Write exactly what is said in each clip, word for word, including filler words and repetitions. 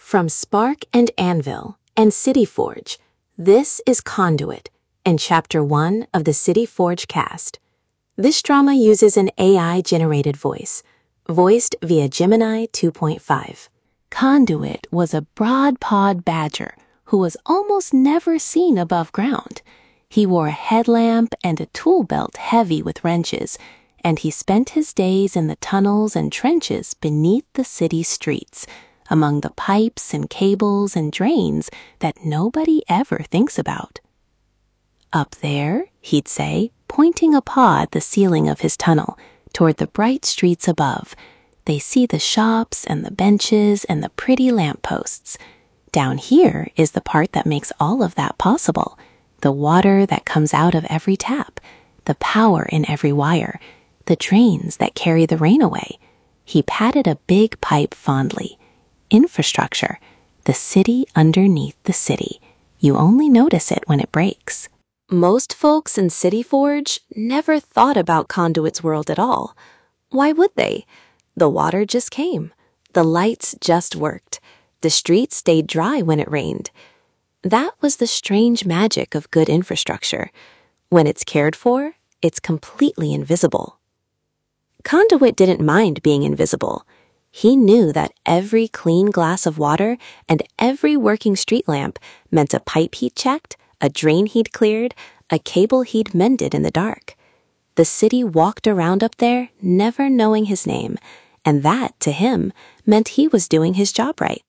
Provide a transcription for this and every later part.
From Spark and Anvil and City Forge, this is Conduit and Chapter one of the City Forge cast. This drama uses an A I-generated voice, voiced via Gemini two point five. Conduit was a broad-pawed badger who was almost never seen above ground. He wore a headlamp and a tool belt heavy with wrenches, and he spent his days in the tunnels and trenches beneath the city streets, among the pipes and cables and drains that nobody ever thinks about. Up there, he'd say, pointing a paw at the ceiling of his tunnel toward the bright streets above, they see the shops and the benches and the pretty lampposts. Down here is the part that makes all of that possible, the water that comes out of every tap, the power in every wire, the drains that carry the rain away. He patted a big pipe fondly. Infrastructure, the city underneath the city. You only notice it when it breaks. Most folks in City Forge never thought about Conduit's world at all. Why would they? The water just came. The lights just worked. The streets stayed dry when it rained. That was the strange magic of good infrastructure. When it's cared for, it's completely invisible. Conduit didn't mind being invisible. He knew that every clean glass of water and every working street lamp meant a pipe he'd checked, a drain he'd cleared, a cable he'd mended in the dark. The city walked around up there, never knowing his name, and that, to him, meant he was doing his job right.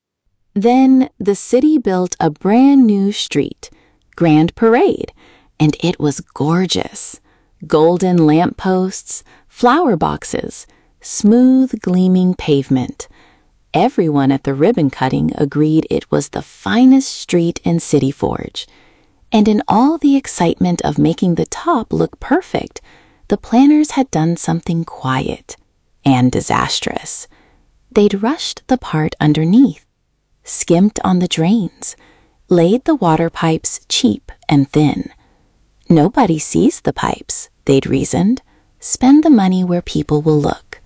Then the city built a brand new street, Grand Parade, and it was gorgeous. Golden lampposts, flower boxes, smooth gleaming pavement. Everyone at the ribbon cutting agreed it was the finest street in City Forge. And in all the excitement of making the top look perfect, the planners had done something quiet and disastrous. They'd rushed the part underneath, skimped on the drains, laid the water pipes cheap and thin. Nobody sees the pipes, they'd reasoned. Spend the money where people will look.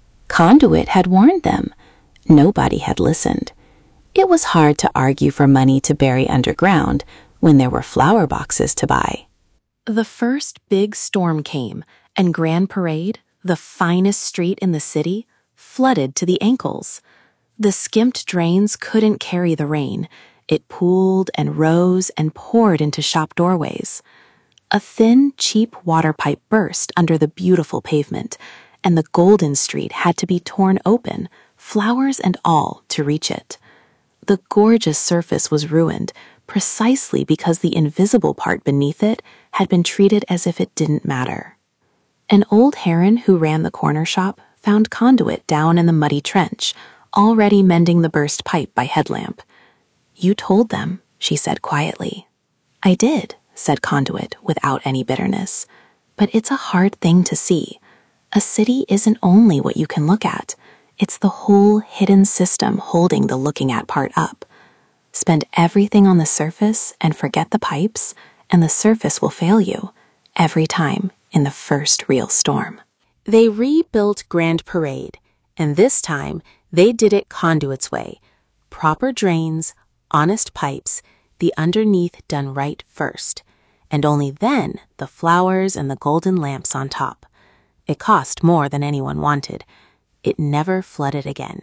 Conduit had warned them. Nobody had listened. It was hard to argue for money to bury underground when there were flower boxes to buy. The first big storm came, and Grand Parade, the finest street in the city, flooded to the ankles. The skimped drains couldn't carry the rain. It pooled and rose and poured into shop doorways. A thin, cheap water pipe burst under the beautiful pavement, and the golden street had to be torn open, flowers and all, to reach it. The gorgeous surface was ruined precisely because the invisible part beneath it had been treated as if it didn't matter. An old heron who ran the corner shop found Conduit down in the muddy trench, already mending the burst pipe by headlamp. "You told them," she said quietly. "I did," said Conduit without any bitterness. "But it's a hard thing to see. A city isn't only what you can look at. It's the whole hidden system holding the looking at part up. Spend everything on the surface and forget the pipes, and the surface will fail you, every time in the first real storm." They rebuilt Grand Parade, and this time they did it Conduit's way. Proper drains, honest pipes, the underneath done right first, and only then the flowers and the golden lamps on top. It cost more than anyone wanted. It never flooded again.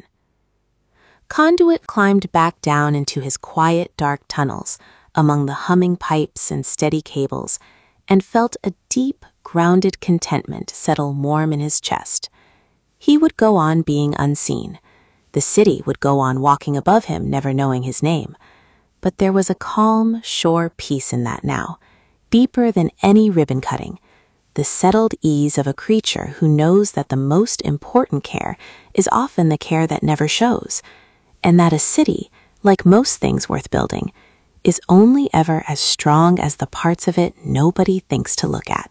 Conduit climbed back down into his quiet, dark tunnels among the humming pipes and steady cables, and felt a deep, grounded contentment settle warm in his chest. He would go on being unseen. The city would go on walking above him, never knowing his name. But there was a calm, sure peace in that now, deeper than any ribbon cutting, the settled ease of a creature who knows that the most important care is often the care that never shows, and that a city, like most things worth building, is only ever as strong as the parts of it nobody thinks to look at.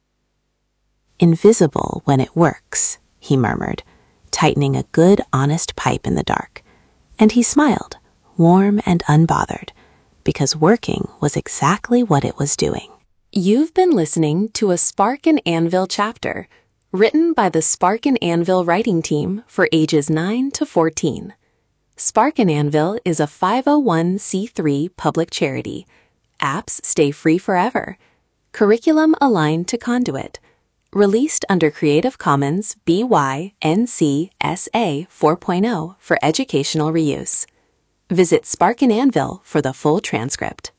"Invisible when it works," he murmured, tightening a good, honest pipe in the dark. And he smiled, warm and unbothered, because working was exactly what it was doing. You've been listening to a Spark and Anvil chapter, written by the Spark and Anvil writing team for ages nine to fourteen. Spark and Anvil is a five oh one c three public charity. Apps stay free forever. Curriculum aligned to Conduit. Released under Creative Commons B Y N C S A four point oh for educational reuse. Visit Spark and Anvil for the full transcript.